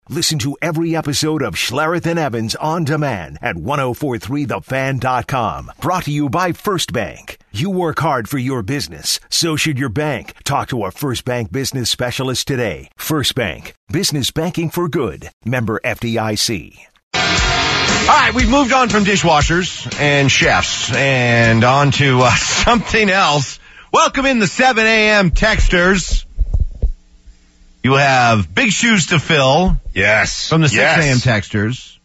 Listen to every episode of Schlereth and Evans on demand at 1043thefan.com. Brought to you by First Bank. You work hard for your business. So should your bank. Talk to a First Bank business specialist today. First Bank. Business banking for good. Member FDIC. All right, we've moved on from dishwashers and chefs and on to something else. Welcome in the 7 a.m. texters. You have big shoes to fill. Yes. From the 6 a.m. texters.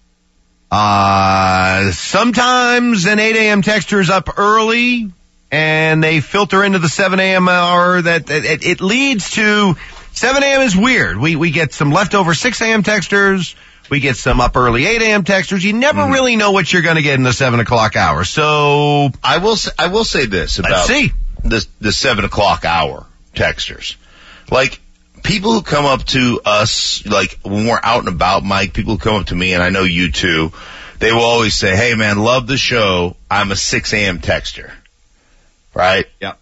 Sometimes an 8 a.m. texter is up early and they filter into the 7 a.m. hour. That it leads to 7 a.m. is weird. We get some leftover 6 a.m. texters. We get some up early 8 a.m. texters. You never really know what you're going to get in the 7 o'clock hour. So I will say this about the 7 o'clock hour texters. Like, people who come up to us, like when we're out and about, Mike, people who come up to me, and I know you too, they will always say, hey man, love the show. I'm a 6 a.m. texter. Right? Yep.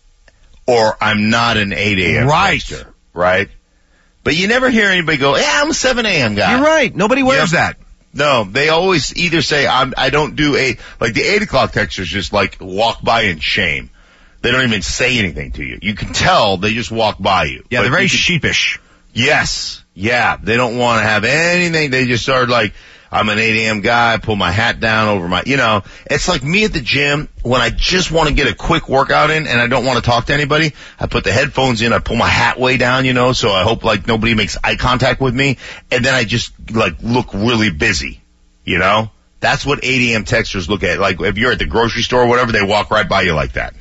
Or I'm not an 8 a.m. texter. Right? But you never hear anybody go, yeah, I'm a 7 a.m. guy. You're right. Nobody wears that. No, they always either say, I don't do like the 8 o'clock texters just like walk by in shame. They don't even say anything to you. You can tell they just walk by you. Yeah, they're very sheepish. Yes. Yeah. They don't want to have anything. They just start like, I'm an 8 a.m. guy, I pull my hat down over my, it's like me at the gym when I just want to get a quick workout in and I don't want to talk to anybody. I put the headphones in, I pull my hat way down, so I hope like nobody makes eye contact with me. And then I just like look really busy, That's what 8 a.m. texters look at. Like if you're at the grocery store or whatever, they walk right by you like that.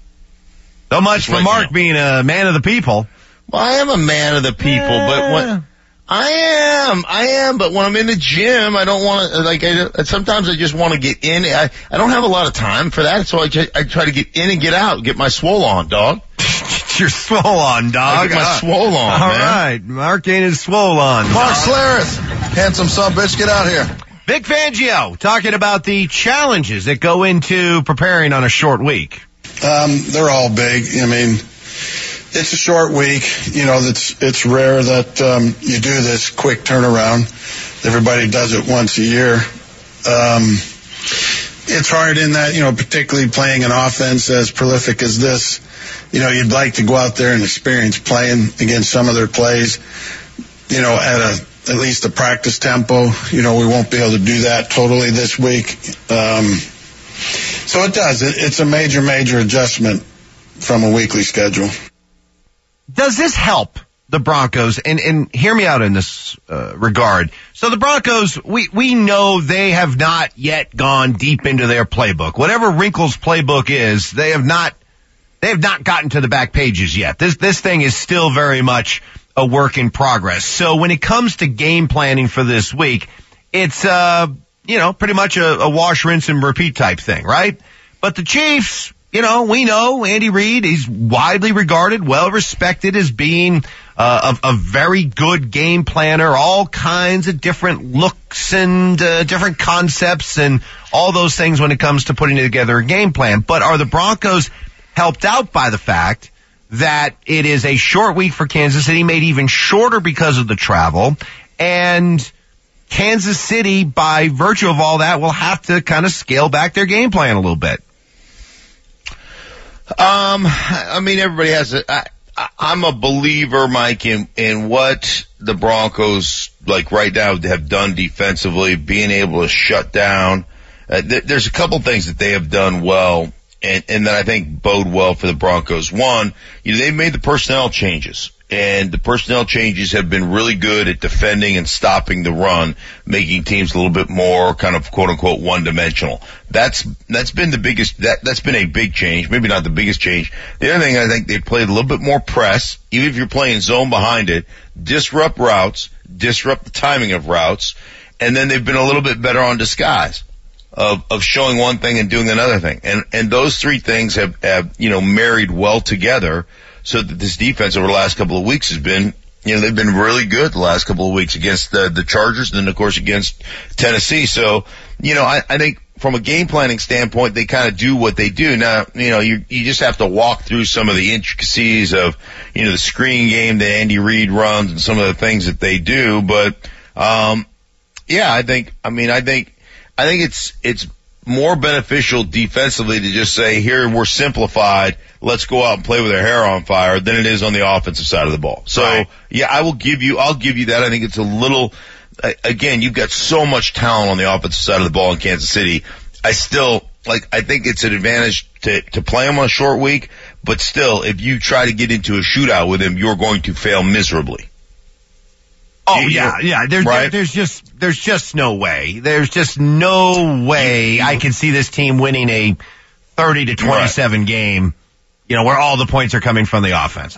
So much for Mark being a man of the people. Well, I am a man of the people, but when I am, but when I'm in the gym, I don't want to, sometimes I just want to get in. I don't have a lot of time for that, so I try to get in and get out, get my swole on, dog. You're swole on, dog. I get my swole on, All man. right, Mark ain't his swole on. Mark Schlereth, handsome son bitch, get out here. Vic Fangio talking about the challenges that go into preparing on a short week. They're all big. I mean, it's a short week. It's rare that you do this quick turnaround. Everybody does it once a year. It's hard in that, particularly playing an offense as prolific as this. You'd like to go out there and experience playing against some of their plays, at least a practice tempo. We won't be able to do that totally this week. So it does. It's a major, major adjustment from a weekly schedule. Does this help the Broncos? And hear me out in this regard. So the Broncos, we know they have not yet gone deep into their playbook. Whatever Wrinkle's playbook is, they have not gotten to the back pages yet. This thing is still very much a work in progress. So when it comes to game planning for this week, it's pretty much a wash, rinse, and repeat type thing, right? But the Chiefs, we know Andy Reid, he's widely regarded, well respected as being a very good game planner, all kinds of different looks and different concepts and all those things when it comes to putting together a game plan. But are the Broncos helped out by the fact that it is a short week for Kansas City, made even shorter because of the travel, and Kansas City, by virtue of all that, will have to kind of scale back their game plan a little bit? Everybody has I'm a believer, Mike, in what the Broncos, like right now, have done defensively, being able to shut down. There's a couple things that they have done well, and that I think bode well for the Broncos. One, they've made the personnel changes. And the personnel changes have been really good at defending and stopping the run, making teams a little bit more kind of quote unquote one-dimensional. That's been the biggest, that's been a big change, maybe not the biggest change. The other thing, I think they played a little bit more press, even if you're playing zone behind it, disrupt routes, disrupt the timing of routes, and then they've been a little bit better on disguise of showing one thing and doing another thing. And those three things have married well together. So that this defense over the last couple of weeks has been, they've been really good the last couple of weeks against the Chargers and then, of course, against Tennessee. So, I think from a game planning standpoint, they kind of do what they do. Now, you just have to walk through some of the intricacies of, the screen game that Andy Reid runs and some of the things that they do. But Yeah, I think it's more beneficial defensively to just say, here, we're simplified, let's go out and play with our hair on fire, than it is on the offensive side of the ball. So, right. Yeah, I'll give you that. I think it's a little, again, you've got so much talent on the offensive side of the ball in Kansas City. I think it's an advantage to play him on a short week, but still, if you try to get into a shootout with him, you're going to fail miserably. Oh, yeah. There's just no way. There's just no way I can see this team winning a 30-27 game, where all the points are coming from the offense.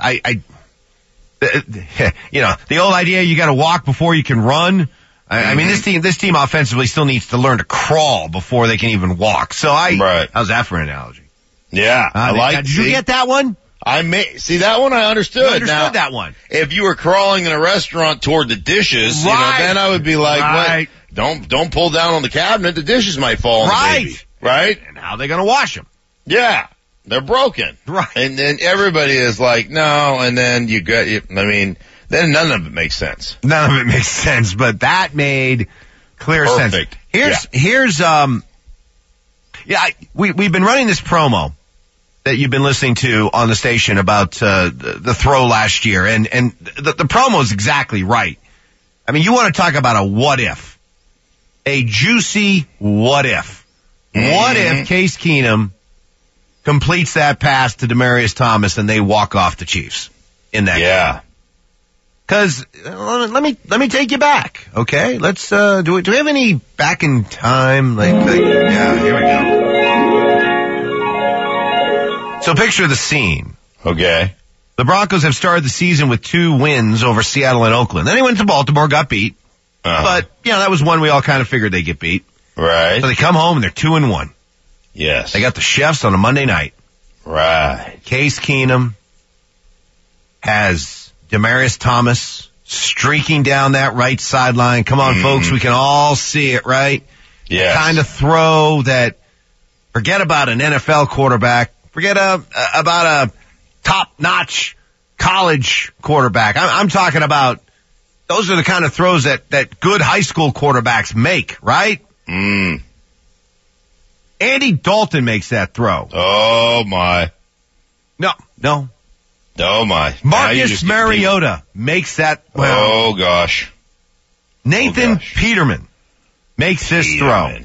The old idea, you gotta walk before you can run. I mean, this team offensively still needs to learn to crawl before they can even walk. So how's that for an analogy? Yeah, did you get that one? See that one I understood. You understood that one. If you were crawling in a restaurant toward the dishes, then I would be like, right. What? Don't pull down on the cabinet, the dishes might fall on the baby. Right? And how are they gonna wash them? Yeah. They're broken. Right. And then everybody is like, no, and then then none of it makes sense. None of it makes sense, but that made clear sense. Here's we've been running this promo that you've been listening to on the station about the throw last year, and the promo is exactly right. I mean, you want to talk about a what if. A juicy what if. Mm-hmm. What if Case Keenum completes that pass to Demaryius Thomas and they walk off the Chiefs in that game? Because let me take you back, okay? Let's do we have any back in time? Yeah, here we go. So picture the scene. Okay. The Broncos have started the season with 2 wins over Seattle and Oakland. Then they went to Baltimore, got beat. But that was one we all kind of figured they'd get beat. Right. So they come home and they're 2-1. Yes. They got the Chefs on a Monday night. Right. Case Keenum has Demaryius Thomas streaking down that right sideline. Come on, folks, we can all see it, right? Yeah. Kind of throw that, forget about an NFL quarterback, forget about a top-notch college quarterback. I'm talking about, those are the kind of throws that good high school quarterbacks make, right? Andy Dalton makes that throw. Oh, my. No. Oh, my. Marcus Mariota makes that. Oh, gosh. Nathan Peterman makes this throw.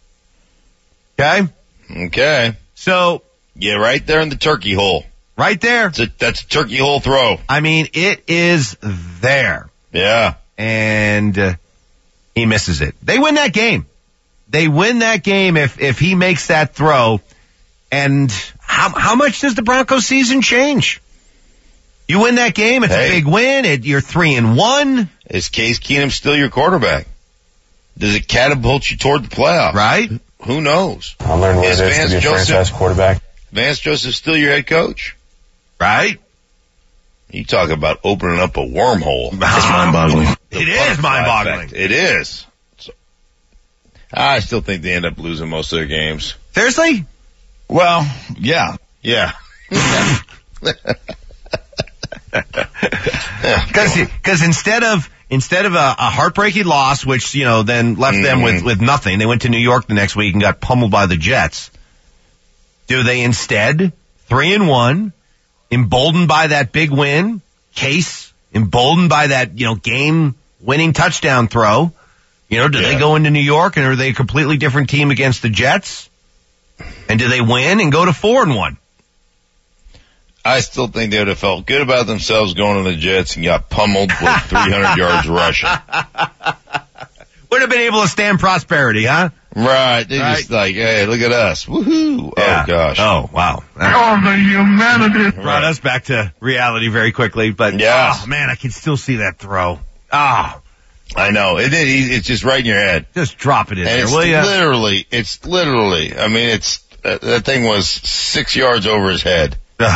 Okay? So. Yeah, right there in the turkey hole. Right there. That's a turkey hole throw. I mean, it is there. Yeah. And he misses it. They win that game. They win that game if he makes that throw. And how much does the Broncos season change? You win that game, it's a big win. You're 3-1. Is Case Keenum still your quarterback? Does it catapult you toward the playoffs? Right. Who knows? I'll learn what it is to be a franchise quarterback. Vance Joseph still your head coach? Right. You talk about opening up a wormhole. It's mind-boggling. It is mind-boggling. It is. So, I still think they end up losing most of their games. Seriously? Well, yeah. Yeah. Because instead of a heartbreaking loss, which, then left them with nothing, they went to New York the next week and got pummeled by the Jets. Do they instead 3-1, emboldened by that big win, Case, emboldened by that, game-winning touchdown throw? Do they go into New York and are they a completely different team against the Jets? And do they win and go to 4-1? I still think they would have felt good about themselves going to the Jets and got pummeled with 300 yards rushing. Would have been able to stand prosperity, huh? Right. They're just like, hey, look at us. Woohoo. Yeah. Oh, gosh. Oh, wow. Oh, the humanity. Brought us back to reality very quickly, but, yes. Oh, man, I can still see that throw. Oh. I know. It's just right in your head. Just drop it in and there, will you? It's literally, I mean, that thing was 6 yards over his head.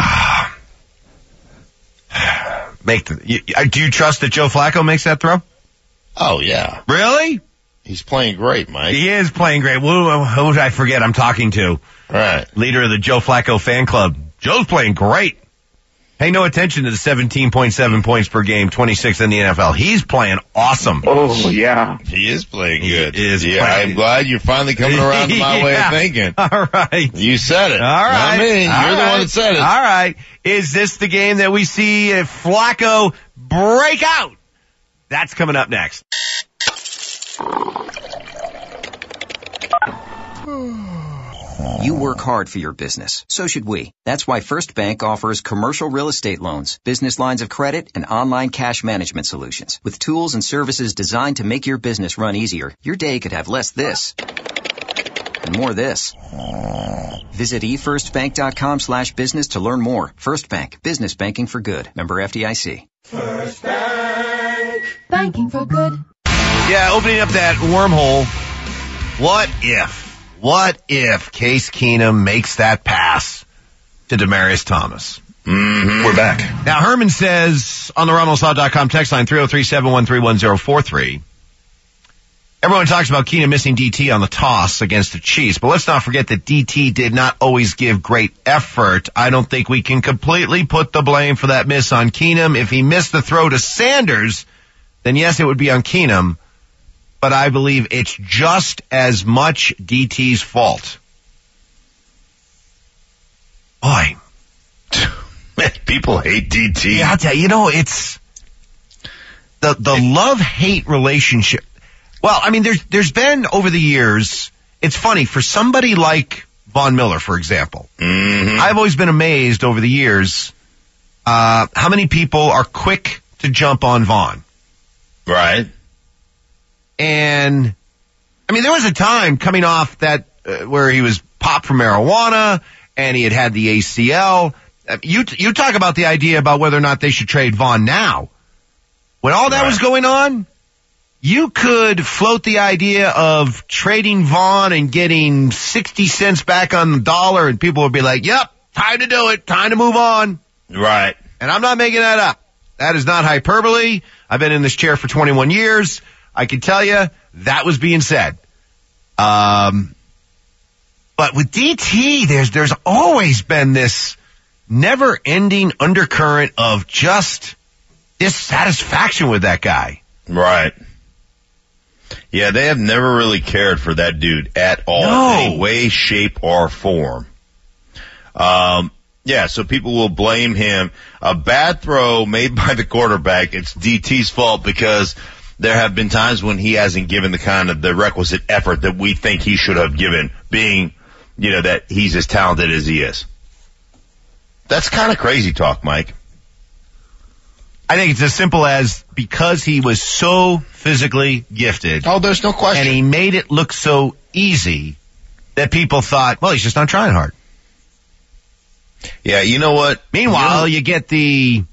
Do you trust that Joe Flacco makes that throw? Oh, yeah. Really? He's playing great, Mike. He is playing great. Who did I forget I'm talking to? Right. Leader of the Joe Flacco fan club. Joe's playing great. Pay no attention to the 17.7 points per game, 26th in the NFL. He's playing awesome. Oh, yeah. He is playing good. He is playing. I'm glad you're finally coming around to my way of thinking. All right. You said it. All right. Not me. You're the one that said it. All right. Is this the game that we see Flacco break out? That's coming up next. You work hard for your business. So should we. That's why First Bank offers commercial real estate loans, business lines of credit, and online cash management solutions. With tools and services designed to make your business run easier, your day could have less this and more this. Visit efirstbank.com/business to learn more. First Bank. Business banking for good. Member FDIC. First Bank. Banking for good. Yeah, opening up that wormhole. What if Case Keenum makes that pass to Demaryius Thomas? Mm-hmm. We're back. Now, Herman says on the RumbleSaw.com text line 303-713-1043. Everyone talks about Keenum missing DT on the toss against the Chiefs, but let's not forget that DT did not always give great effort. I don't think we can completely put the blame for that miss on Keenum. If he missed the throw to Sanders, then yes, it would be on Keenum. But I believe it's just as much DT's fault. Boy. People hate DT. Yeah, I'll tell you, it's the love-hate relationship. Well, I mean, there's been over the years, it's funny, for somebody like Von Miller, for example, I've always been amazed over the years how many people are quick to jump on Von. Right. And, I mean, there was a time coming off that where he was popped for marijuana and he had the ACL. You talk about the idea about whether or not they should trade Von now. When all that was going on, you could float the idea of trading Von and getting 60 cents back on the dollar, and people would be like, yep, time to do it, time to move on. Right. And I'm not making that up. That is not hyperbole. I've been in this chair for 21 years. I can tell you that was being said. But with DT, there's always been this never-ending undercurrent of just dissatisfaction with that guy. Right. Yeah, they have never really cared for that dude at all, in any way, shape, or form. Yeah, so people will blame him. A bad throw made by the quarterback, it's DT's fault because there have been times when he hasn't given the requisite effort that we think he should have given, being, that he's as talented as he is. That's kind of crazy talk, Mike. I think it's as simple as because he was so physically gifted. Oh, there's no question. And he made it look so easy that people thought, well, he's just not trying hard. Yeah, you know what? Meanwhile, you get the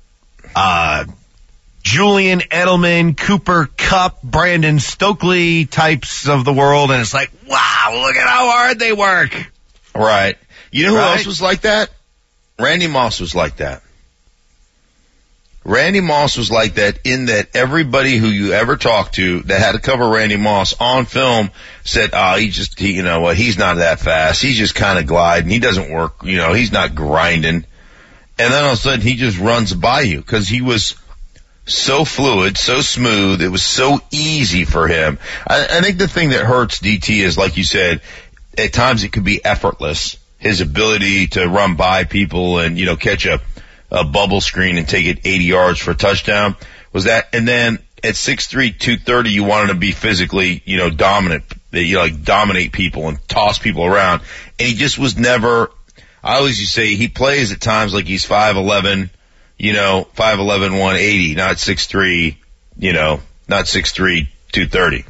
Julian Edelman, Cooper Kupp, Brandon Stokely types of the world, and it's like, wow, look at how hard they work. Right. You know who else was like that? Randy Moss was like that. Randy Moss was like that in that everybody who you ever talked to that had to cover Randy Moss on film said, he's not that fast. He's just kind of gliding. He doesn't work. He's not grinding. And then all of a sudden he just runs by you because he was so fluid, so smooth. It was so easy for him. I think the thing that hurts DT is, like you said, at times it could be effortless. His ability to run by people and, catch a bubble screen and take it 80 yards for a touchdown was that. And then at 6'3", 230, you wanted to be physically, dominant, dominate people and toss people around. And he just was never, I always used to say he plays at times like he's 5'11", 5'11", 180, not 6'3", not 6'3", 230.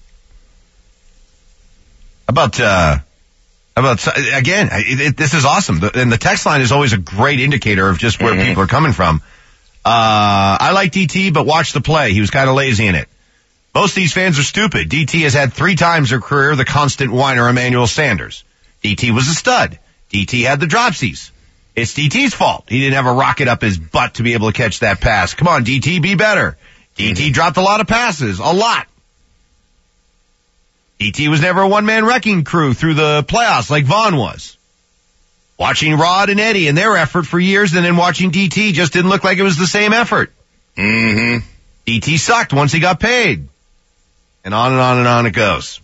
Again, this is awesome. And the text line is always a great indicator of just where people are coming from. I like DT, but watch the play. He was kind of lazy in it. Most of these fans are stupid. DT has had 3 times her career the constant whiner Emmanuel Sanders. DT was a stud. DT had the dropsies. It's DT's fault. He didn't have a rocket up his butt to be able to catch that pass. Come on, DT, be better. DT dropped a lot of passes. A lot. DT was never a one-man wrecking crew through the playoffs like Vaughn was. watching Rod and Eddie and their effort for years, and then watching DT just didn't look like it was the same effort. Mm-hmm. DT sucked once he got paid. And on and on and on it goes.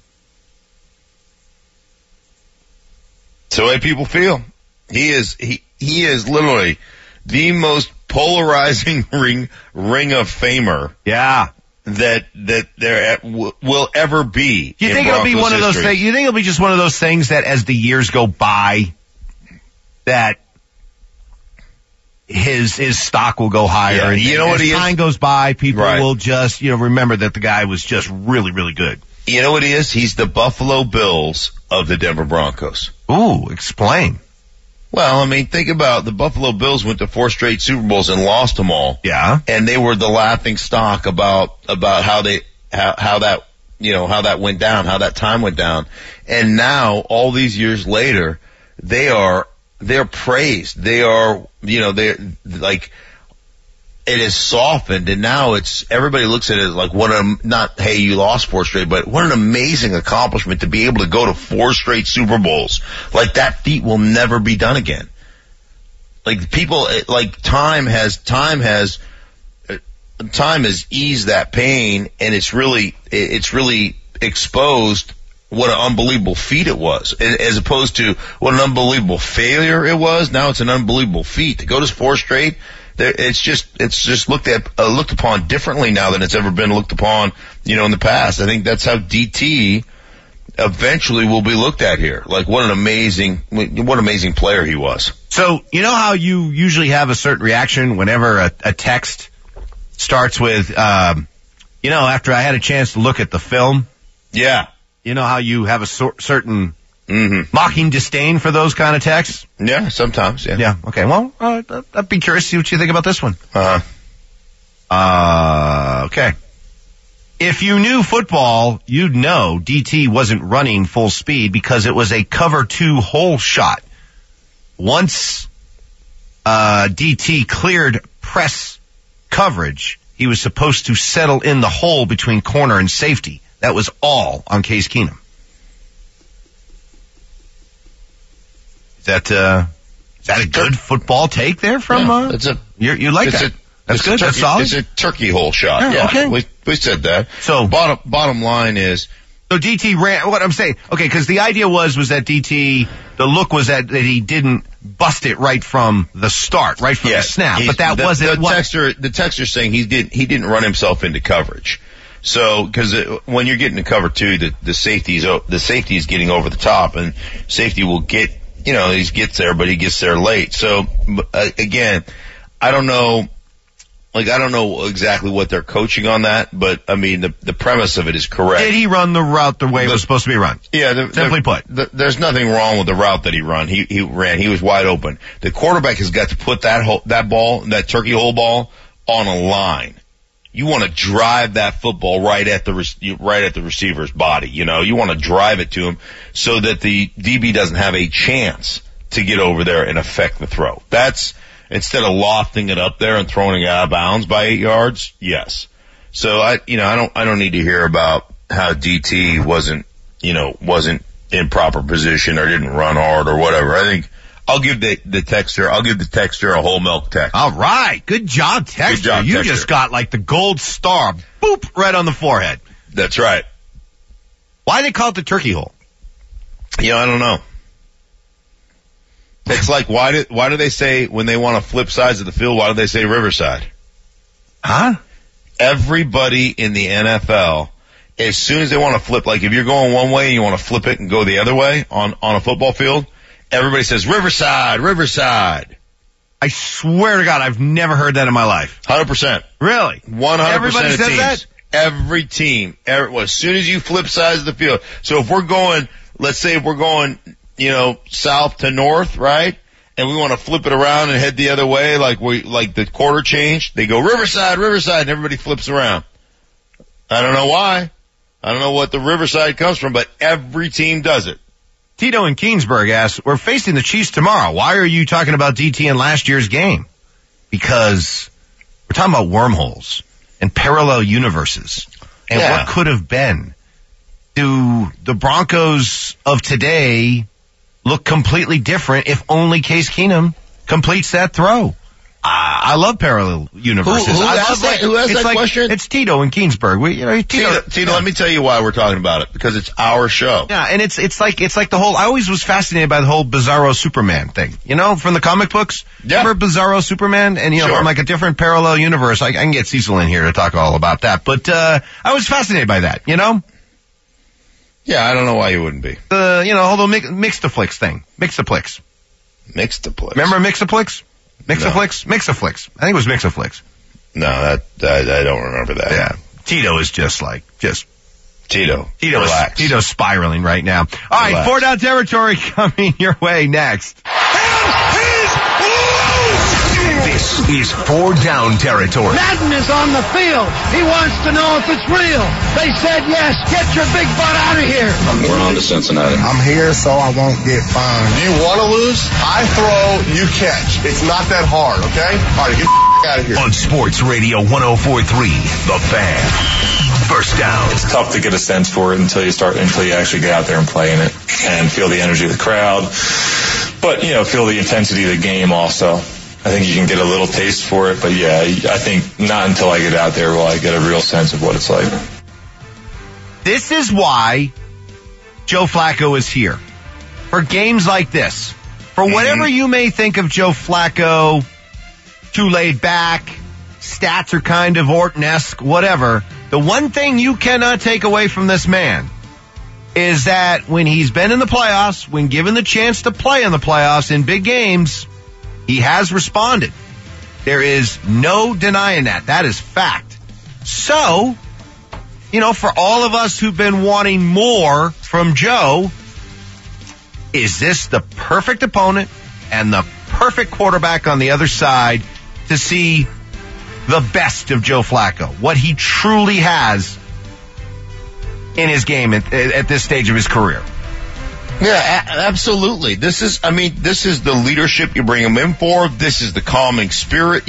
It's the way people feel. He is literally the most polarizing ring of famer. Yeah. That there will ever be. You think it'll be one of those things? You think it'll be just one of those things that as the years go by, that his stock will go higher. Yeah, and you know what he is? As time goes by, people will just, remember that the guy was just really, really good. You know what he is? He's the Buffalo Bills of the Denver Broncos. Ooh, explain. Well, I mean, think about the Buffalo Bills went to 4 straight Super Bowls and lost them all. Yeah. And they were the laughing stock about how that went down, how that time went down. And now, all these years later, they're praised. They are, they're like, it is softened, and now everybody looks at it like hey, you lost 4 straight, but what an amazing accomplishment to be able to go to 4 straight Super Bowls. Like, that feat will never be done again. Like, people, time has eased that pain, and it's really exposed what an unbelievable feat it was, as opposed to what an unbelievable failure it was. Now it's an unbelievable feat to go to 4 straight. It's just looked upon differently now than it's ever been looked upon, in the past. I think that's how DT eventually will be looked at here. Like, what an amazing player he was. So, you know how you usually have a certain reaction whenever a text starts with, after I had a chance to look at the film? Yeah. You know how you have a certain mocking disdain for those kind of texts? Yeah, sometimes, yeah. Yeah, okay. Well, I'd be curious to see what you think about this one. Okay. If you knew football, you'd know DT wasn't running full speed because it was a cover 2 hole shot. Once DT cleared press coverage, he was supposed to settle in the hole between corner and safety. That was all on Case Keenum. Is that a good football take there from? You like that? That's good. That's solid. It's a turkey hole shot. Yeah. Okay. We said that. So bottom line is. So DT ran. What I'm saying, okay, because the idea was that DT. The look was that he didn't bust it right from the start, right from the snap. But that wasn't the texter saying he didn't run himself into coverage. So, because when you're getting to cover 2, the safety is getting over the top, and safety will get, he gets there, but he gets there late. So, again, I don't know exactly what they're coaching on that, but I mean, the premise of it is correct. Did he run the route the way it was supposed to be run? Yeah. Simply put. There's nothing wrong with the route that he ran. He ran. He was wide open. The quarterback has got to put that turkey hole ball on a line. You want to drive that football right at the receiver's body. You want to drive it to him so that the DB doesn't have a chance to get over there and affect the throw. That's instead of lofting it up there and throwing it out of bounds by 8 yards. Yes. So I don't need to hear about how DT wasn't in proper position or didn't run hard or whatever. I think I'll give the texter a whole milk text. All right. Good job, texter. Good job, you texter. just got like the gold star. Boop, right on the forehead. That's right. Why do they call it the turkey hole? I don't know. It's like, why do they say when they want to flip sides of the field, why do they say Riverside? Huh? Everybody in the NFL, as soon as they want to flip, like if you're going one way and you want to flip it and go the other way on a football field, everybody says Riverside, Riverside. I swear to God, I've never heard that in my life. 100%. Really? 100% Everybody of says teams. That? Every team. As soon as you flip sides of the field. So if we're going, let's say if we're going, south to north, right? And we want to flip it around and head the other way, like the quarter changed. They go Riverside, Riverside, and everybody flips around. I don't know why. I don't know what the Riverside comes from, but every team does it. Tito in Keensburg asks, we're facing the Chiefs tomorrow. Why are you talking about DT in last year's game? Because we're talking about wormholes and parallel universes and what could have been. Do the Broncos of today look completely different if only Case Keenum completes that throw. I love parallel universes. Who asked that question? It's Tito in Keensburg. Tito, let me tell you why we're talking about it, because it's our show. Yeah, and it's like the whole, I always was fascinated by the whole Bizarro Superman thing, from the comic books. Yeah. Remember Bizarro Superman? And, sure. From like a different parallel universe. I can get Cecil in here to talk all about that. But, I was fascinated by that, Yeah, I don't know why you wouldn't be. Whole Mixtaflix thing. Mixtaflix. Mixtaflix. Remember Mixtaflix? Mixaflix? No. Mixaflix. I think it was Mixaflix. No, I don't remember that. Yeah. Tito is just Tito. Relax. Tito's spiraling right now. All right, 4 Down Territory coming your way next. This is 4 Down Territory. Madden is on the field. He wants to know if it's real. They said yes. Get your big butt out of here. We're on to Cincinnati. I'm here so I won't get fined. You want to lose? I throw, you catch. It's not that hard, okay? All right, get the out of here. On Sports Radio 104.3, The Fan. First down. It's tough to get a sense for it until you actually get out there and play in it and feel the energy of the crowd. But, feel the intensity of the game also. I think you can get a little taste for it, but yeah, I think not until I get out there will I get a real sense of what it's like. This is why Joe Flacco is here. For games like this. For whatever you may think of Joe Flacco, too laid back, stats are kind of Orton-esque, whatever. The one thing you cannot take away from this man is that when he's been in the playoffs, when given the chance to play in the playoffs in big games, he has responded. There is no denying that. That is fact. So, for all of us who've been wanting more from Joe, is this the perfect opponent and the perfect quarterback on the other side to see the best of Joe Flacco, what he truly has in his game at this stage of his career? Yeah, absolutely. This is the leadership you bring him in for. This is the calming spirit.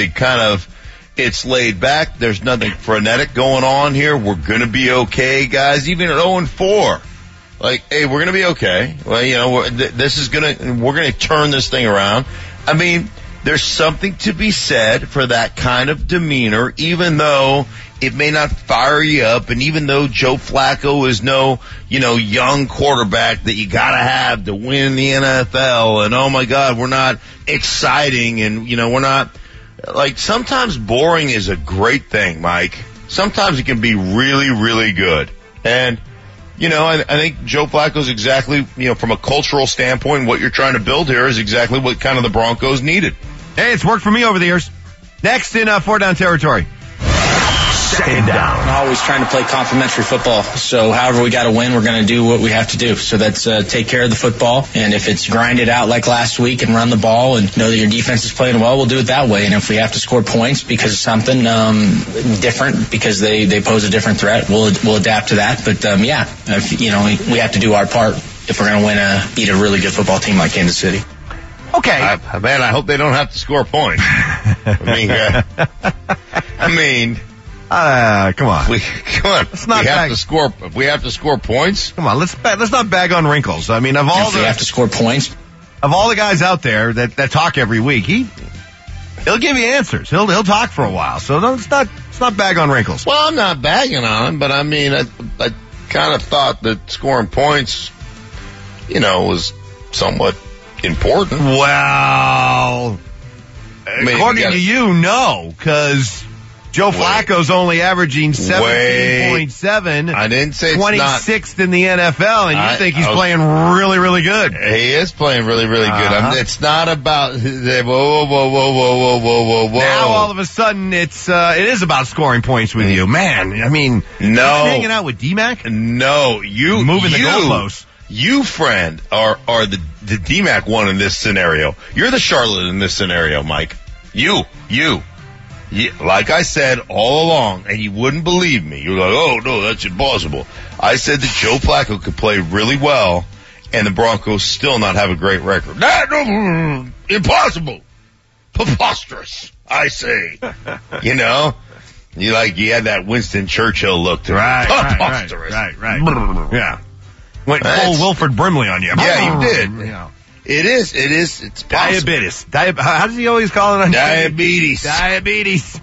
It's laid back. There's nothing frenetic going on here. We're going to be okay, guys. Even at 0-4. Hey, we're going to be okay. Well, we're going to turn this thing around. There's something to be said for that kind of demeanor, even though it may not fire you up, and even though Joe Flacco is no, young quarterback that you gotta have to win the NFL, and oh my God, we're not exciting, and we're not, sometimes boring is a great thing, Mike. Sometimes it can be really, really good. And, I think Joe Flacco's exactly, from a cultural standpoint, what you're trying to build here is exactly what kind of the Broncos needed. Hey, it's worked for me over the years. Next in 4 Down Territory. Second down. I'm always trying to play complimentary football. So however we got to win, we're going to do what we have to do. So that's take care of the football. And if it's grind it out like last week and run the ball and know that your defense is playing well, we'll do it that way. And if we have to score points because of something different, because they pose a different threat, we'll adapt to that. But we have to do our part if we're going to beat a really good football team like Kansas City. Okay. I hope they don't have to score points. Come on. Let's not have to score. We have to score points. Come on. Let's not bag on wrinkles. If we have to score points, of all the guys out there that talk every week, he'll give you answers. He'll talk for a while. So let's not bag on wrinkles. Well, I'm not bagging on him, but I kind of thought that scoring points, was somewhat important. Well, according to you, no, because Joe Flacco's only averaging 17.7. I didn't say 26th in the NFL, and you think he's playing really, really good. He is playing really, really good. It's not about whoa. Now all of a sudden it is about scoring points with you, man. No, hanging out with D-Mac. No, you moving the goalposts. You, friend, are the D-Mac one in this scenario. You're the Charlotte in this scenario, Mike. You. Like I said all along, and you wouldn't believe me. You're like, oh, no, that's impossible. I said that Joe Flacco could play really well, and the Broncos still not have a great record. No, impossible. Preposterous, I say. You had that Winston Churchill look to it. Preposterous. Right. Yeah. Went full Wilford Brimley on you. Yeah, you did. Yeah. It is. It's diabetes. How does he always call it on diabetes? Diabetes.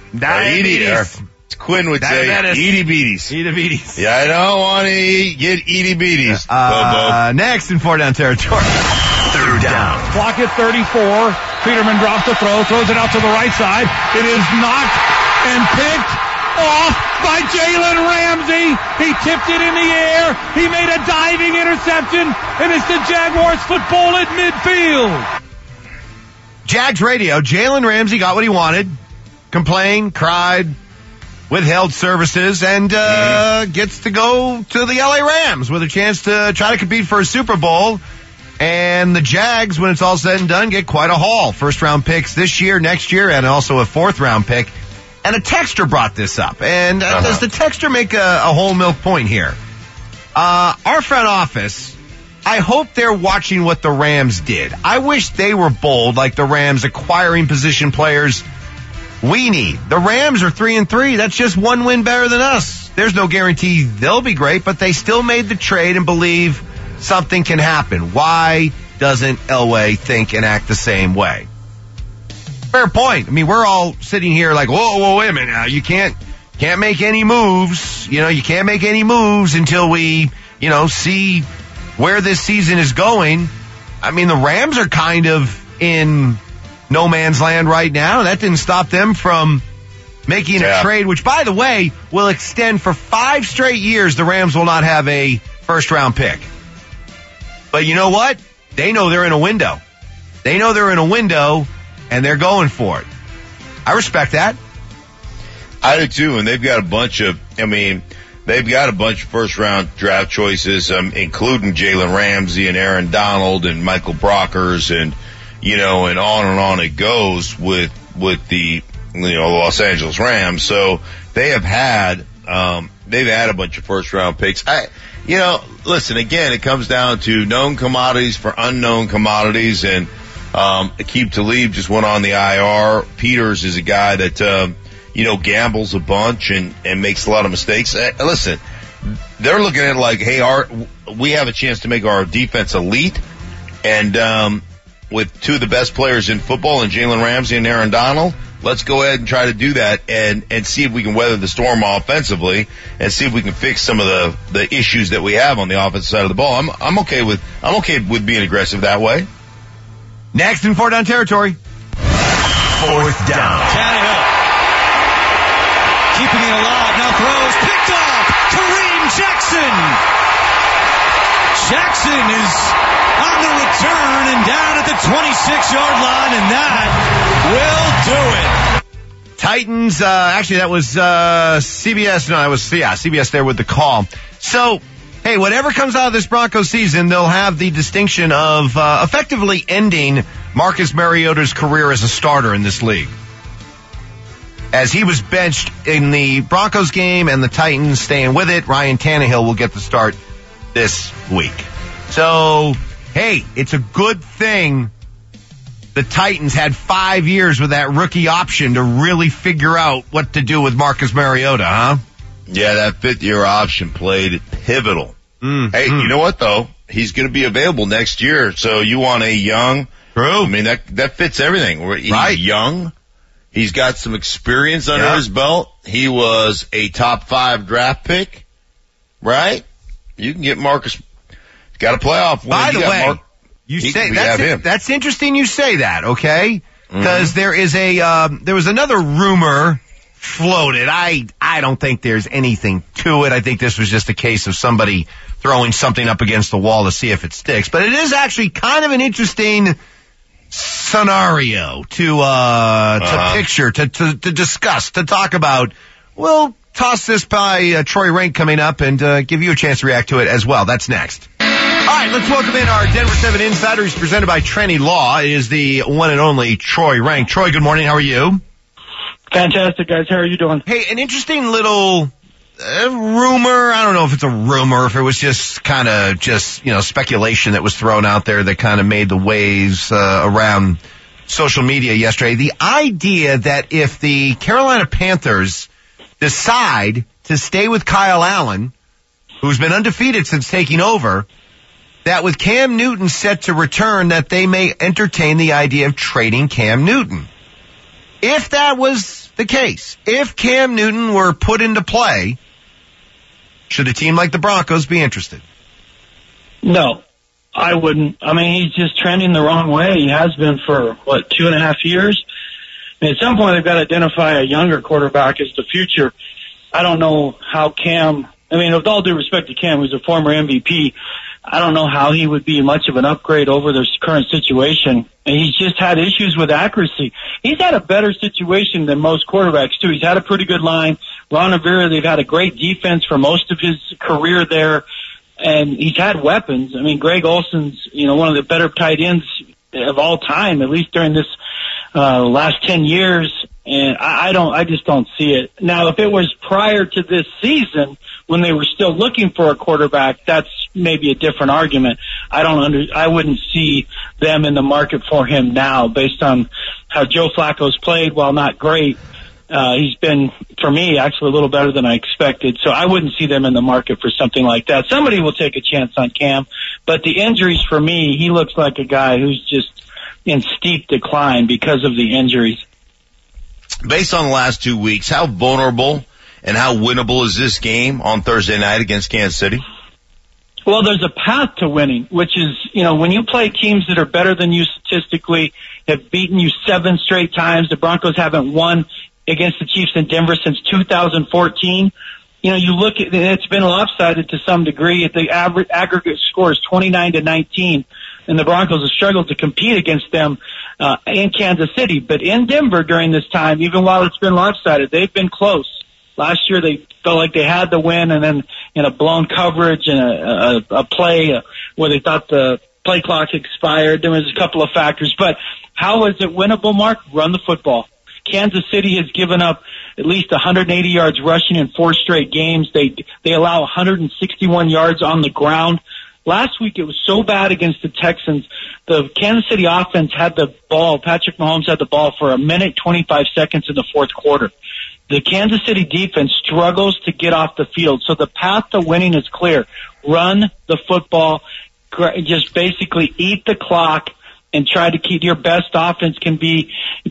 Quinn would say, Edie-beaties. Yeah, I don't want to get Edie-beaties. Next in 4-down territory. 3rd down. Clock at 34. Peterman drops the throws it out to the right side. It is knocked and picked off by Jalen Ramsey. He tipped it in the air. He made a diving interception, and it's the Jaguars football at midfield. Jags radio. Jalen Ramsey got what he wanted. Complained, cried, withheld services, and gets to go to the LA Rams with a chance to try to compete for a Super Bowl. And the Jags, when it's all said and done, get quite a haul. 1st-round picks this year, next year, and also a 4th-round pick. And a texter brought this up. And does the texter make a whole milk point here? Our front office, I hope they're watching what the Rams did. I wish they were bold like the Rams, acquiring position players we need. The Rams are 3-3. That's just one win better than us. There's no guarantee they'll be great, but they still made the trade and believe something can happen. Why doesn't Elway think and act the same way? Fair point. I mean, we're all sitting here like, whoa, wait a minute now. You can't make any moves. You can't make any moves until we, see where this season is going. I mean, the Rams are kind of in no man's land right now. That didn't stop them from making a trade, which, by the way, will extend for 5 straight years. The Rams will not have a 1st-round pick. But you know what? They know they're in a window. And they're going for it. I respect that. I do too, and they've got a bunch of 1st-round draft choices, including Jalen Ramsey and Aaron Donald and Michael Brockers and on it goes with the Los Angeles Rams. So they have had a bunch of 1st-round picks. Listen, again, it comes down to known commodities for unknown commodities, and Aqib Talib just went on the IR. Peters is a guy that, gambles a bunch and makes a lot of mistakes. Listen, they're looking at it like, hey, we have a chance to make our defense elite, and with 2 of the best players in football, and Jalen Ramsey and Aaron Donald, let's go ahead and try to do that and see if we can weather the storm offensively and see if we can fix some of the issues that we have on the offensive side of the ball. I'm okay with being aggressive that way. Next in 4-down territory. 4th down. Tannehill keeping it alive. Now throws. Picked off. Kareem Jackson. Jackson is on the return and down at the 26-yard line, and that will do it. Titans, actually that was CBS. No, that was CBS there with the call. So, hey, whatever comes out of this Broncos season, they'll have the distinction of effectively ending Marcus Mariota's career as a starter in this league. As he was benched in the Broncos game and the Titans staying with it, Ryan Tannehill will get the start this week. So, hey, it's a good thing the Titans had 5 years with that rookie option to really figure out what to do with Marcus Mariota, huh? Yeah, that 5th-year option played pivotal. Hey, you know what, though? He's going to be available next year, so you want a young... True. I mean, that fits everything. He's right. Young. He's got some experience under his belt. He was a top 5 draft pick, right? You can get Marcus... He's got a playoff win. By the way, that's interesting you say that, okay? Because there was another rumor floated. I don't think there's anything to it. I think this was just a case of somebody throwing something up against the wall to see if it sticks. But it is actually kind of an interesting scenario to picture, to discuss, to talk about. We'll toss this by Troy Rank coming up and give you a chance to react to it as well. That's next. All right, let's welcome in our Denver 7 Insider. He's presented by Trenny Law. It is the one and only Troy Rank. Troy, good morning. How are you? Fantastic, guys. How are you doing? Hey, an interesting little rumor. I don't know if it's a rumor, if it was just kind of speculation that was thrown out there that kind of made the waves around social media yesterday. The idea that if the Carolina Panthers decide to stay with Kyle Allen, who's been undefeated since taking over, that with Cam Newton set to return, that they may entertain the idea of trading Cam Newton. If that was the case, if Cam Newton were put into play, should a team like the Broncos be interested? No, I wouldn't. I mean, he's just trending the wrong way. He has been for, 2.5 years? And at some point, they've got to identify a younger quarterback as the future. I don't know how Cam, with all due respect to Cam, who's a former MVP, I don't know how he would be much of an upgrade over their current situation. And he's just had issues with accuracy. He's had a better situation than most quarterbacks, too. He's had a pretty good line. Ron Rivera, they've had a great defense for most of his career there. And he's had weapons. Greg Olson's, one of the better tight ends of all time, at least during this last 10 years. And I just don't see it. Now, if it was prior to this season, when they were still looking for a quarterback, that's maybe a different argument. I wouldn't see them in the market for him now based on how Joe Flacco's played. While not great, he's been, for me, actually a little better than I expected. So I wouldn't see them in the market for something like that. Somebody will take a chance on Cam, but the injuries for me, he looks like a guy who's just in steep decline because of the injuries. Based on the last 2 weeks, how vulnerable and how winnable is this game on Thursday night against Kansas City? Well, there's a path to winning, which is, when you play teams that are better than you statistically, have beaten you 7 straight times. The Broncos haven't won against the Chiefs in Denver since 2014. You look at it's been lopsided to some degree. The aggregate score is 29-19, and the Broncos have struggled to compete against them in Kansas City. But in Denver during this time, even while it's been lopsided, they've been close. Last year they felt like they had the win, and then in a blown coverage and a play where they thought the play clock expired, there was a couple of factors. But how is it winnable, Mark? Run the football. Kansas City has given up at least 180 yards rushing in 4 straight games. They allow 161 yards on the ground. Last week it was so bad against the Texans. The Kansas City offense had the ball. Patrick Mahomes had the ball for 1:25 in the fourth quarter. The Kansas City defense struggles to get off the field. So the path to winning is clear. Run the football. Just basically eat the clock and try to keep your best defense can be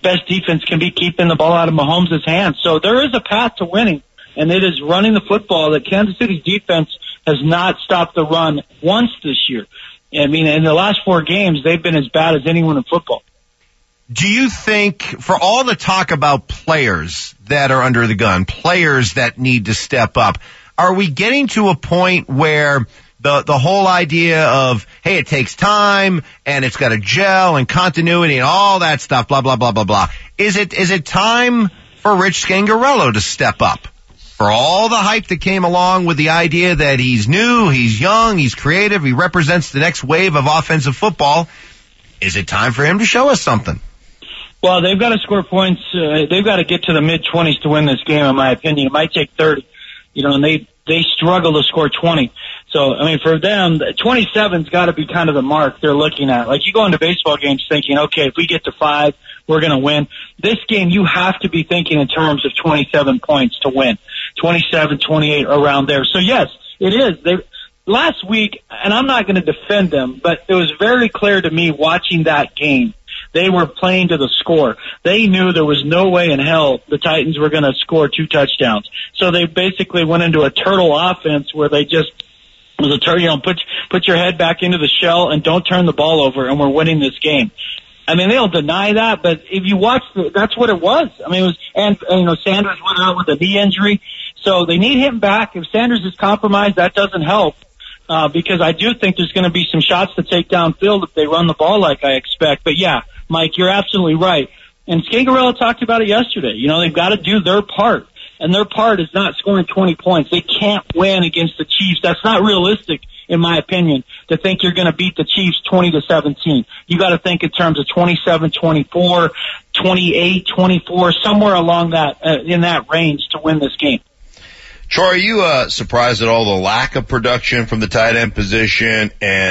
keeping the ball out of Mahomes' hands. So there is a path to winning, and it is running the football. The Kansas City's defense has not stopped the run once this year. In the last 4 games, they've been as bad as anyone in football. Do you think, for all the talk about players that are under the gun, players that need to step up, are we getting to a point where the whole idea of, hey, it takes time and it's got to gel and continuity and all that stuff, blah, blah, blah, blah, blah. Is it time for Rich Scangarello to step up? For all the hype that came along with the idea that he's new, he's young, he's creative, he represents the next wave of offensive football, is it time for him to show us something? Well, they've got to score points. They've got to get to the mid-20s to win this game, in my opinion. It might take 30, and they struggle to score 20. So, for them, 27's got to be kind of the mark they're looking at. Like, you go into baseball games thinking, okay, if we get to 5, we're going to win. This game, you have to be thinking in terms of 27 points to win. 27, 28, around there. So, yes, it is. Last week, and I'm not going to defend them, but it was very clear to me watching that game. They were playing to the score. They knew there was no way in hell the Titans were going to score 2 touchdowns. So they basically went into a turtle offense where they just was a turtle, put your head back into the shell and don't turn the ball over, and we're winning this game. They'll deny that, but if you watch, that's what it was. It was, and Sanders went out with a knee injury, so they need him back. If Sanders is compromised, that doesn't help. Because I do think there's going to be some shots to take downfield if they run the ball like I expect. But yeah, Mike, you're absolutely right. And Scangarello talked about it yesterday. They've got to do their part. And their part is not scoring 20 points. They can't win against the Chiefs. That's not realistic, in my opinion, to think you're going to beat the Chiefs 20-17. You got to think in terms of 27-24, 28-24, somewhere along that, in that range to win this game. Troy, are you surprised at all the lack of production from the tight end position?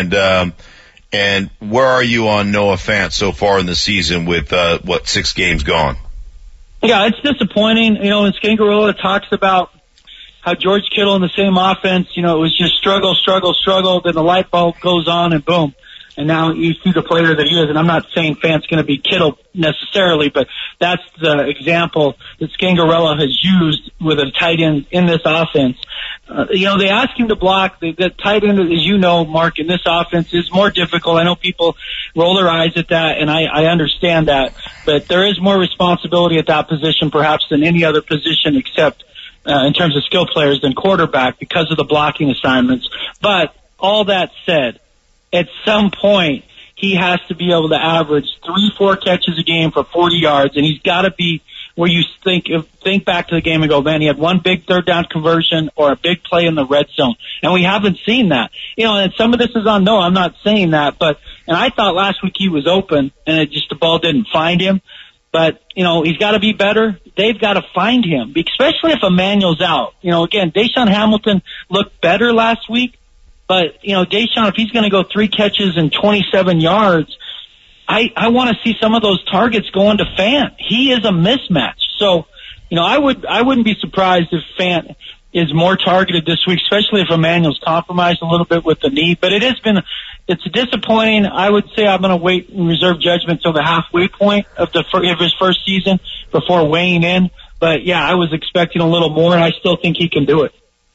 And where are you on Noah Fant so far in the season with 6 games gone? Yeah, it's disappointing. And Scangarello talks about how George Kittle in the same offense, it was just struggle. Then the light bulb goes on and boom. And now you see the player that he is. And I'm not saying Fant's going to be Kittle necessarily, but that's the example that Scangarello has used with a tight end in this offense. They ask him to block. The tight end, as you know, Mark, in this offense is more difficult. I know people roll their eyes at that, and I understand that. But there is more responsibility at that position perhaps than any other position except in terms of skill players than quarterback because of the blocking assignments. But all that said, at some point, he has to be able to average 3-4 catches a game for 40 yards, and he's got to be where you think back to the game and go, man, he had one big third down conversion or a big play in the red zone. And we haven't seen that. And some of this is on Noah. I'm not saying that, and I thought last week he was open and the ball didn't find him. But, he's got to be better. They've got to find him, especially if Emmanuel's out. Again, Deshaun Hamilton looked better last week. But, Deshaun, if he's going to go 3 catches and 27 yards, I want to see some of those targets going to Fant. He is a mismatch. So, I wouldn't be surprised if Fant is more targeted this week, especially if Emmanuel's compromised a little bit with the knee. But it's disappointing. I would say I'm going to wait and reserve judgment till the halfway point of his first season before weighing in. But yeah, I was expecting a little more, and I still think he can do it.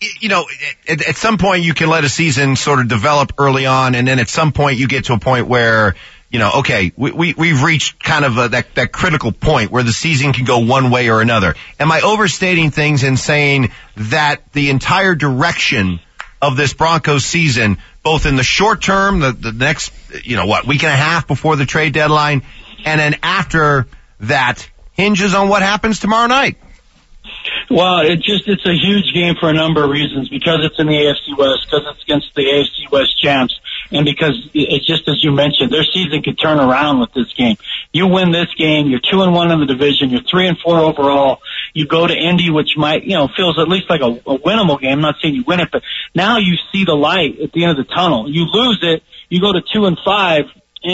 At some point you can let a season sort of develop early on, and then at some point you get to a point where, okay, we've reached kind of that critical point where the season can go one way or another. Am I overstating things in saying that the entire direction of this Broncos season, both in the short term, the next, week and a half before the trade deadline, and then after that hinges on what happens tomorrow night? Well, it's a huge game for a number of reasons, because it's in the AFC West, because it's against the AFC West champs, and because it's just as you mentioned, their season could turn around with this game. You win this game, you're 2-1 in the division, you're 3-4 overall. You go to Indy, which might, feels at least like a winnable game. I'm not saying you win it, but now you see the light at the end of the tunnel. You lose it, you go to 2-5.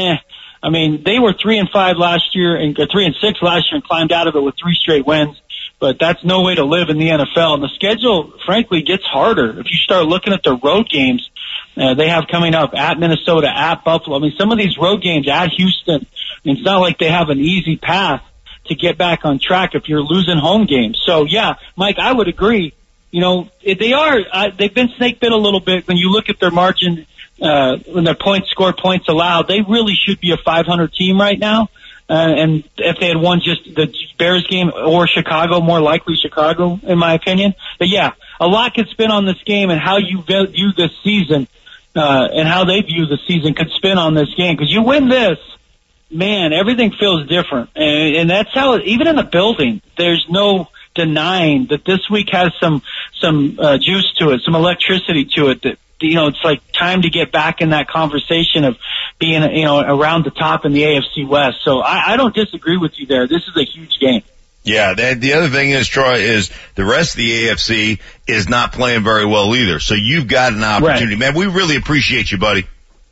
I mean, they were 3-5 last year and 3-6 last year and climbed out of it with 3 straight wins. But that's no way to live in the NFL. And the schedule, frankly, gets harder. If you start looking at the road games they have coming up at Minnesota, at Buffalo. I mean, some of these road games at Houston, it's not like they have an easy path to get back on track if you're losing home games. So, yeah, Mike, I would agree. They've been snake bit a little bit when you look at their margin, when their points scored, points allowed. They really should be a 500 team right now. And if they had won just the Bears game or Chicago, more likely Chicago, in my opinion. But yeah, a lot could spin on this game, and how you view this season, and how they view the season could spin on this game. Because you win this, man, everything feels different. And that's how, even in the building, there's no denying that this week has some juice to it, some electricity to it, that, it's like time to get back in that conversation of being, around the top in the AFC West. So I don't disagree with you there. This is a huge game. Yeah, the other thing is, Troy, is the rest of the AFC is not playing very well either. So you've got an opportunity. Right. Man, we really appreciate you, buddy.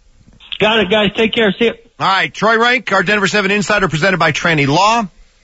Got it, guys. Take care. See you. All right, Troy Rank, our Denver 7 Insider, presented by Tranny Law.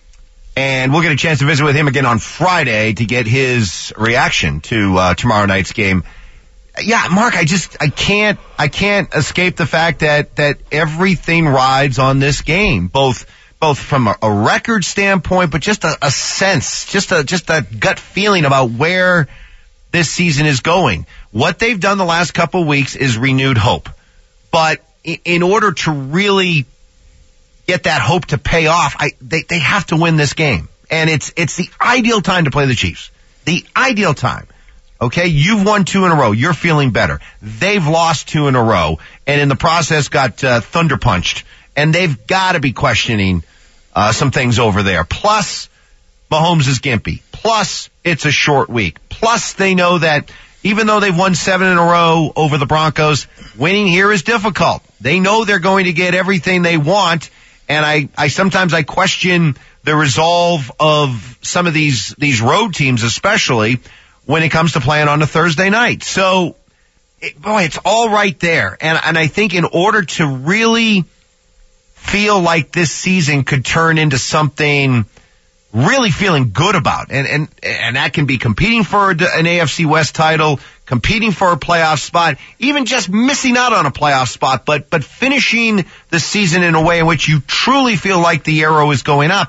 And we'll get a chance to visit with him again on Friday to get his reaction to tomorrow night's game. Yeah, Mark, I can't escape the fact that everything rides on this game, both from a record standpoint, but just a sense, just a gut feeling about where this season is going. What they've done the last couple of weeks is renewed hope. But in order to really get that hope to pay off, they have to win this game. And it's the ideal time to play the Chiefs. The ideal time. Okay, you've won 2 in a row. You're feeling better. They've lost 2 in a row, and in the process got thunder punched. And they've got to be questioning some things over there. Plus, Mahomes is gimpy. Plus, it's a short week. Plus, they know that even though they've won 7 in a row over the Broncos, winning here is difficult. They know they're going to get everything they want, and I sometimes question the resolve of some of these road teams, especially when it comes to playing on a Thursday night. So, it's all right there. And I think in order to really feel like this season could turn into something really feeling good about. And that can be competing for an AFC West title, competing for a playoff spot, even just missing out on a playoff spot, but finishing the season in a way in which you truly feel like the arrow is going up.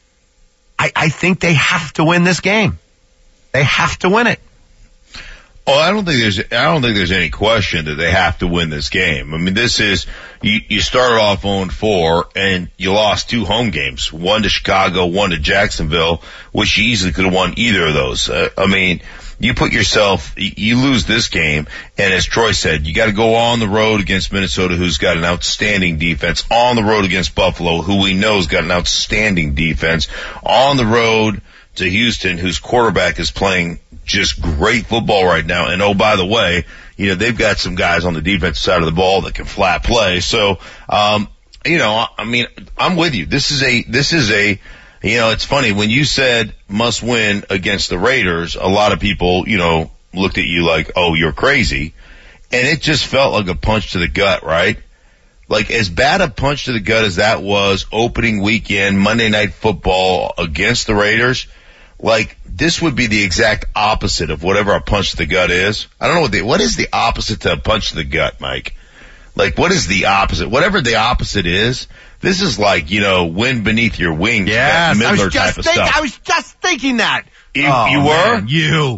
I think they have to win this game. They have to win it. Oh, I don't think there's any question that they have to win this game. I mean, this is, you started off 0-4 and you lost 2 home games, one to Chicago, one to Jacksonville, which you easily could have won either of those. I mean, you lose this game, and as Troy said, you got to go on the road against Minnesota, who's got an outstanding defense, on the road against Buffalo, who we know has got an outstanding defense, on the road to Houston, whose quarterback is playing just great football right now. And oh, by the way, they've got some guys on the defensive side of the ball that can flat play. So, I mean, I'm with you. This is a, it's funny when you said must win against the Raiders, a lot of people, looked at you like, oh, you're crazy. And it just felt like a punch to the gut, right? Like as bad a punch to the gut as that was opening weekend, Monday Night Football against the Raiders, like this would be the exact opposite of whatever a punch to the gut is. I don't know what is the opposite to a punch to the gut, Mike? Like what is the opposite? Whatever the opposite is, this is like, wind beneath your wings. Yeah, Midler type of stuff. I was just thinking that. You were? Man, you.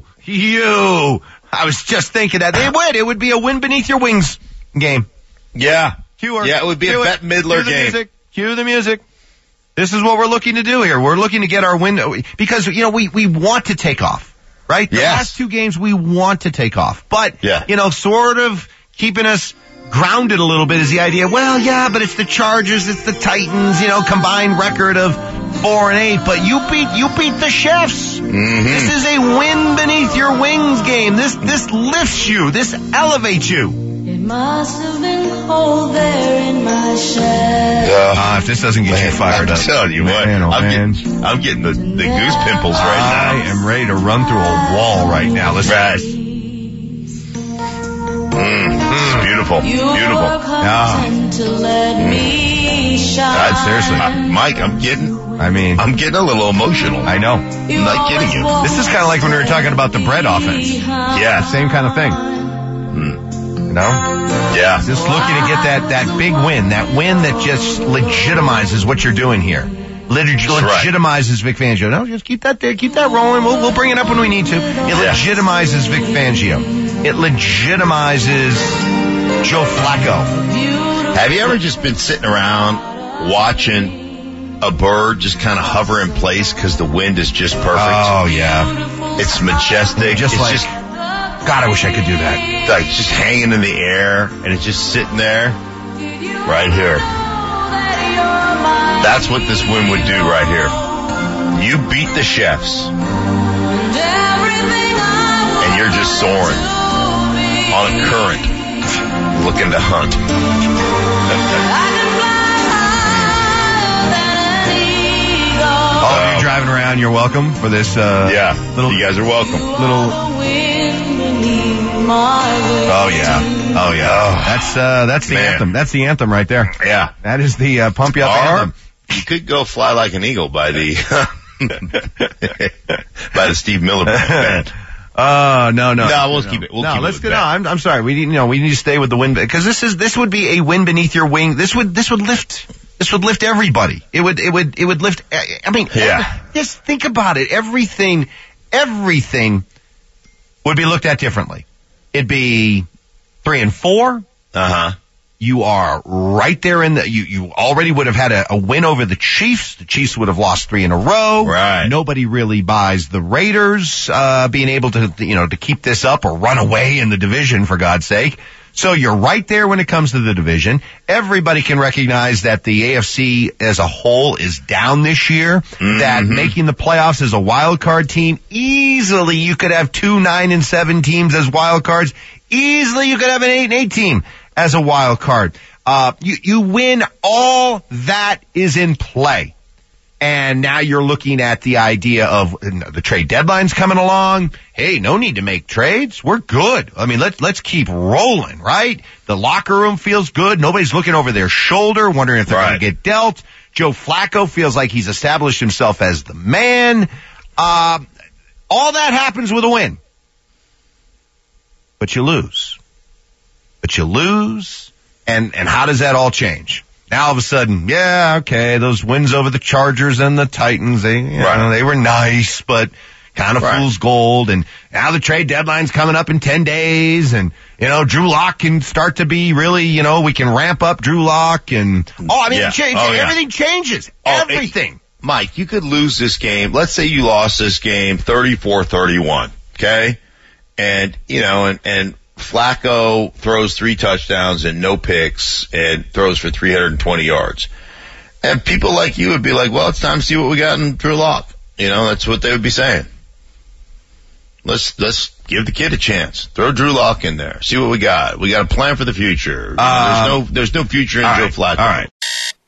I was just thinking that. It would be a wind beneath your wings game. Yeah. Yeah, it would be a Bette Midler game. Cue the music. This is what we're looking to do here. We're looking to get our win, because, we want to take off, right? The last 2 games we want to take off. But, sort of keeping us grounded a little bit is the idea, but it's the Chargers, it's the Titans, combined record of 4-8, but you beat the Chiefs. Mm-hmm. This is a win beneath your wings game. This lifts you. This elevates you. It must have been cold there in my shed. If this doesn't get you fired up. I'm telling you what, I'm getting the goose pimples right now. I am ready to run through a wall right now. Listen. Right. It's beautiful. Beautiful. God, seriously. Mike, I'm getting a little emotional. I know. I'm not kidding you. This is kind of like when we were talking about the bread offense. Yeah. Same kind of thing. Yeah. Just looking to get that big win, that win that just legitimizes what you're doing here. Legitimizes Vic Fangio. No, just keep that there, keep that rolling. We'll bring it up when we need to. It legitimizes Vic Fangio. It legitimizes Joe Flacco. Have you ever just been sitting around watching a bird just kind of hover in place because the wind is just perfect? Oh, yeah. It's majestic. God, I wish I could do that. Like just hanging in the air and it's just sitting there right here. That's what this win would do right here. You beat the Chiefs and you're just soaring on a current looking to hunt. All of you driving around, you're welcome for this. You guys are welcome. Oh yeah. That's the anthem. That's the anthem right there. Yeah. That is the pump you up anthem. You could go Fly Like an Eagle by the Steve Miller Band. No, we'll keep it. Let's go. No, I'm sorry. We need to stay with the win, because this would be a win beneath your wing. This would lift everybody. It would lift. I mean, just think about it. Everything would be looked at differently. It'd be 3-4. You are right there in you already would have had a win over the Chiefs. The Chiefs would have lost 3 in a row. Right. Nobody really buys the Raiders, being able to keep this up or run away in the division, for God's sake. So you're right there when it comes to the division. Everybody can recognize that the AFC as a whole is down this year, that making the playoffs as a wild card team, easily you could have 2 9-7 teams as wild cards. Easily you could have an 8-8 team as a wild card. You win, all that is in play. And now you're looking at the idea of the trade deadline's coming along. Hey, no need to make trades. We're good. I mean, let's keep rolling, right? The locker room feels good. Nobody's looking over their shoulder, wondering if they're going to get dealt. Joe Flacco feels like he's established himself as the man. All that happens with a win. But you lose. And how does that all change? Now all of a sudden, yeah, okay, those wins over the Chargers and the Titans, they were nice, but kind of fool's gold. And now the trade deadline's coming up in 10 days. And, Drew Lock can start to be really, we can ramp up Drew Lock. And, everything changes. Everything. Mike, you could lose this game. Let's say you lost this game 34-31. Okay. And, and Flacco throws 3 touchdowns and no picks and throws for 320 yards. And people like you would be like, well, it's time to see what we got in Drew Lock. That's what they would be saying. Let's give the kid a chance. Throw Drew Lock in there. See what we got. We got a plan for the future. There's no future in Joe Flacco. All right.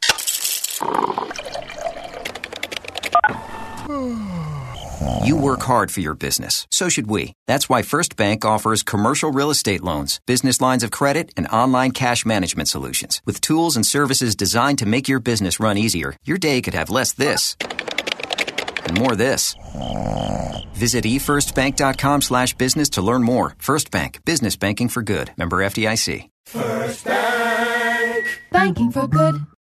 You work hard for your business. So should we. That's why First Bank offers commercial real estate loans, business lines of credit, and online cash management solutions. With tools and services designed to make your business run easier, your day could have less this and more this. Visit efirstbank.com/business to learn more. First Bank. Business banking for good. Member FDIC. First Bank. Banking for good.